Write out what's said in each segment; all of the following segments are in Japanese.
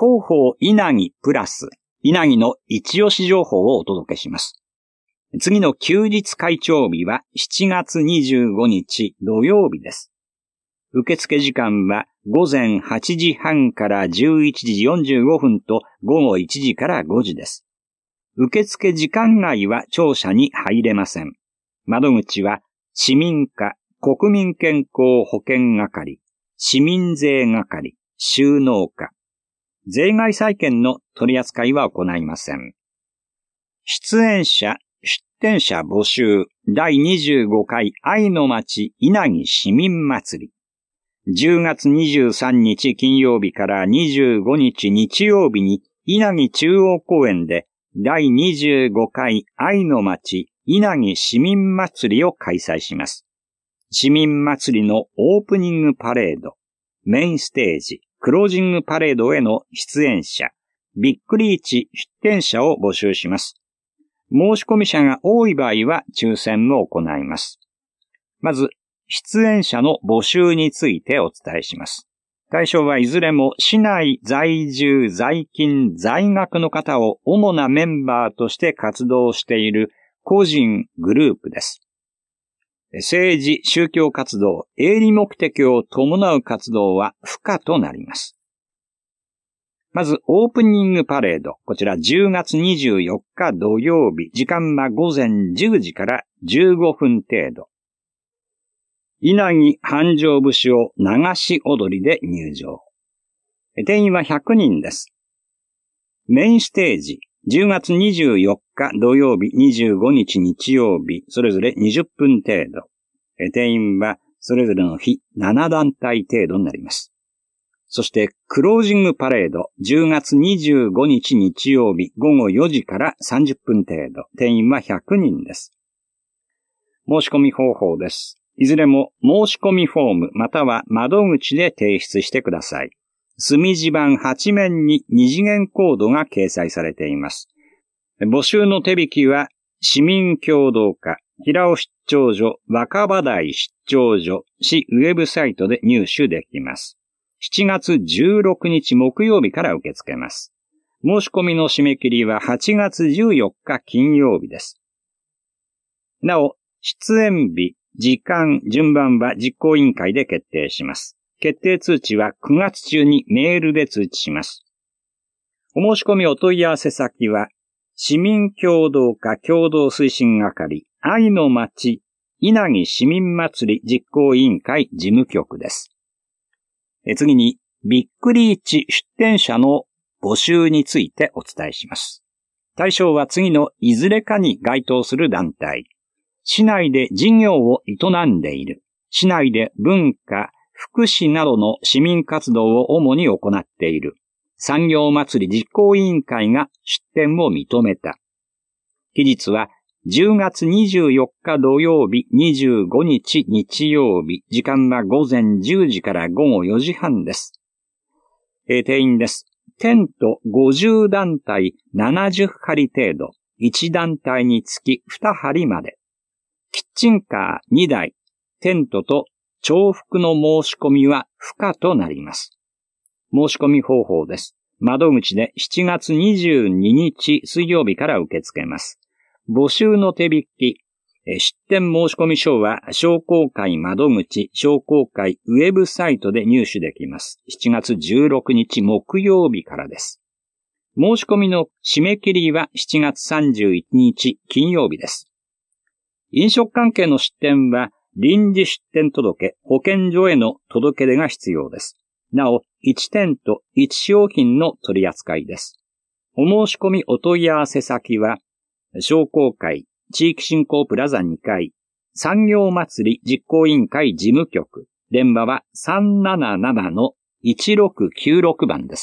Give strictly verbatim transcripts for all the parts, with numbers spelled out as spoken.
広報稲城プラス、稲城の一押し情報をお届けします。次の休日会長日はしちがつにじゅうごにち土曜日です。受付時間はごぜんはちじはんからじゅういちじよんじゅうごふんとごごいちじからごじです。受付時間外は庁舎に入れません。窓口は市民課、国民健康保険係、市民税係、収納課。税外債券の取り扱いは行いません。出演者、出展者募集だいにじゅうごかい愛の町稲城市民祭り。じゅうがつにじゅうさんにち金曜日からにじゅうごにち日曜日に稲城中央公園でだいにじゅうごかい愛の町稲城市民祭りを開催します。市民祭りのオープニングパレード、メインステージ、クロージングパレードへの出演者、ビッグリーチ出展者を募集します。申し込み者が多い場合は抽選を行います。まず、出演者の募集についてお伝えします。対象はいずれも市内在住、在勤、在学の方を主なメンバーとして活動している個人グループです。政治、宗教活動、営利目的を伴う活動は不可となります。まず、オープニングパレード。こちらじゅうがつにじゅうよっか土曜日。時間はごぜんじゅうじからじゅうごふん程度。稲城繁盛節を流し踊りで入場。定員はひゃくにんです。メインステージ。じゅうがつにじゅうよっか土曜日、にじゅうごにち日曜日。それぞれにじゅっぷん程度。定員はそれぞれの日ななだんたい程度になります。そして、クロージングパレード、じゅうがつにじゅうごにち日曜日、ごごよじからさんじゅっぷん程度。定員はひゃくにんです。申し込み方法です。いずれも申し込みフォームまたは窓口で提出してください。墨字盤はちめんに二次元コードが掲載されています。募集の手引きは、市民協同課、平尾出張所、若葉台出張所、市ウェブサイトで入手できます。しちがつじゅうろくにち木曜日から受け付けます。申し込みの締め切りははちがつじゅうよっか金曜日です。なお、出演日、時間、順番は実行委員会で決定します。決定通知はくがつ中にメールで通知します。お申し込みお問い合わせ先は、市民協同課共同推進係、愛の町、稲城市民祭り実行委員会事務局です。え次に、ビッグリーチ出展者の募集についてお伝えします。対象は次のいずれかに該当する団体。市内で事業を営んでいる。市内で文化、福祉などの市民活動を主に行っている。産業祭り実行委員会が出展を認めた。期日はじゅうがつにじゅうよっか土曜日、にじゅうごにち日曜日。時間はごぜんじゅうじからごごよじはんです。えー、定員です。テントごじゅうだんたいななじゅっはり程度。いちだんたいにつきにはりまで。キッチンカーにだい。テントと重複の申し込みは不可となります。申し込み方法です。窓口でしちがつにじゅうににち水曜日から受け付けます。募集の手引き、出展申し込み書は商工会窓口、商工会ウェブサイトで入手できます。しちがつじゅうろくにち木曜日からです。申し込みの締め切りはしちがつさんじゅういちにち金曜日です。飲食関係の出店は臨時出店届、保健所への届け出が必要です。なお、いちてんといち商品の取り扱いです。お申し込みお問い合わせ先は、商工会、地域振興プラザにかい、産業祭り実行委員会事務局、電話は さんななななのいちろくきゅうろく 番です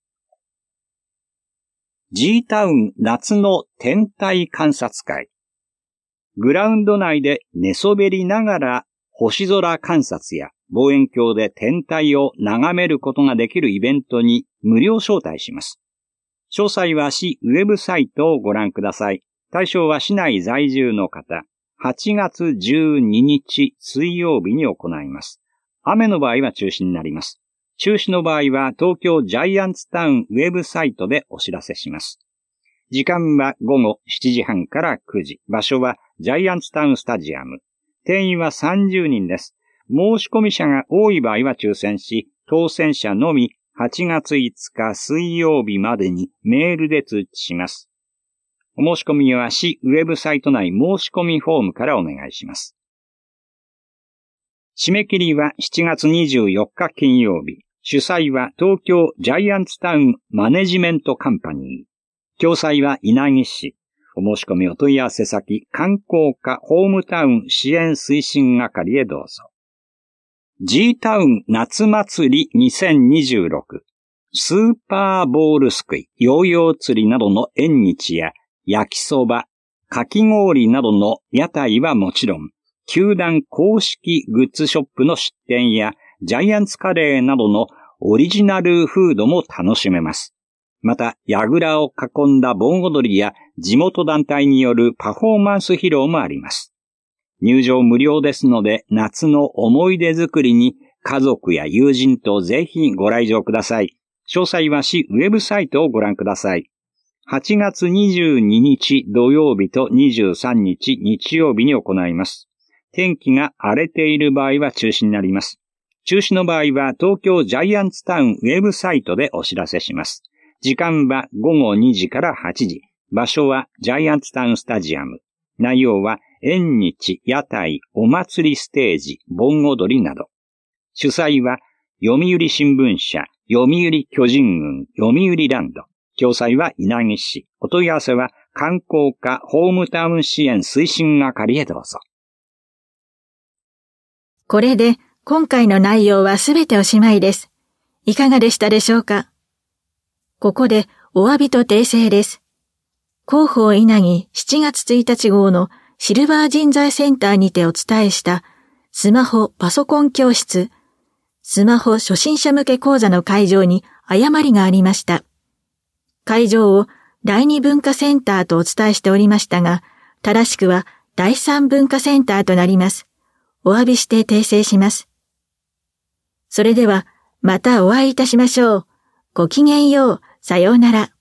。G タウン夏の天体観察会。グラウンド内で寝そべりながら星空観察や望遠鏡で天体を眺めることができるイベントに無料招待します。詳細は市ウェブサイトをご覧ください。対象は市内在住の方。はちがつじゅうににち水曜日に行います。雨の場合は中止になります。 中止の場合は東京ジャイアンツタウンウェブサイトでお知らせします。時間は午後しちじはんからくじ。場所はジャイアンツタウンスタジアム。定員はさんじゅうにんです。申し込み者が多い場合は抽選し、当選者のみはちがついつか水曜日までにメールで通知します。お申し込みは市ウェブサイト内申し込みフォームからお願いします。締め切りはしちがつにじゅうよっか金曜日。主催は東京ジャイアンツタウンマネジメントカンパニー。共催は稲城市。お申し込みお問い合わせ先、観光課ホームタウン支援推進係へどうぞ。G タウン夏祭りにせんにじゅうろく。スーパーボールすくい、ヨーヨー釣りなどの縁日や焼きそば、かき氷などの屋台はもちろん、球団公式グッズショップの出店やジャイアンツカレーなどのオリジナルフードも楽しめます。また、櫓を囲んだ盆踊りや地元団体によるパフォーマンス披露もあります。入場無料ですので、夏の思い出作りに家族や友人とぜひご来場ください。詳細は市ウェブサイトをご覧ください。はちがつにじゅうににち土曜日とにじゅうさんにち日曜日に行います。天気が荒れている場合は中止になります。中止の場合は東京ジャイアンツタウンウェブサイトでお知らせします。時間は午後にじからはちじ。場所はジャイアンツタウンスタジアム。内容は縁日、屋台、お祭りステージ、盆踊りなど。主催は読売新聞社、読売巨人軍、読売ランド。共催は稲城市。お問い合わせは観光課ホームタウン支援推進係へどうぞ。 これで今回の内容はすべておしまいです。いかがでしたでしょうか？ここでお詫びと訂正です。広報稲城しちがつついたち号のシルバー人材センターにてお伝えしたスマホパソコン教室、スマホ初心者向け講座の会場に誤りがありました。会場をだいに文化センターとお伝えしておりましたが、正しくはだいさん文化センターとなります。お詫びして訂正します。それではまたお会いいたしましょう。ごきげんよう。さようなら。